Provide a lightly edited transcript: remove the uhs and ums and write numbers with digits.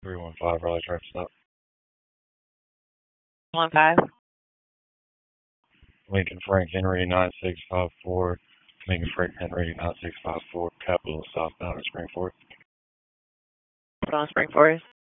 315 Raleigh Drive stop. 15. Lincoln Frank Henry 9654. Lincoln Frank Henry 9654. Capital southbound at Spring Forest. Put on Spring Forest.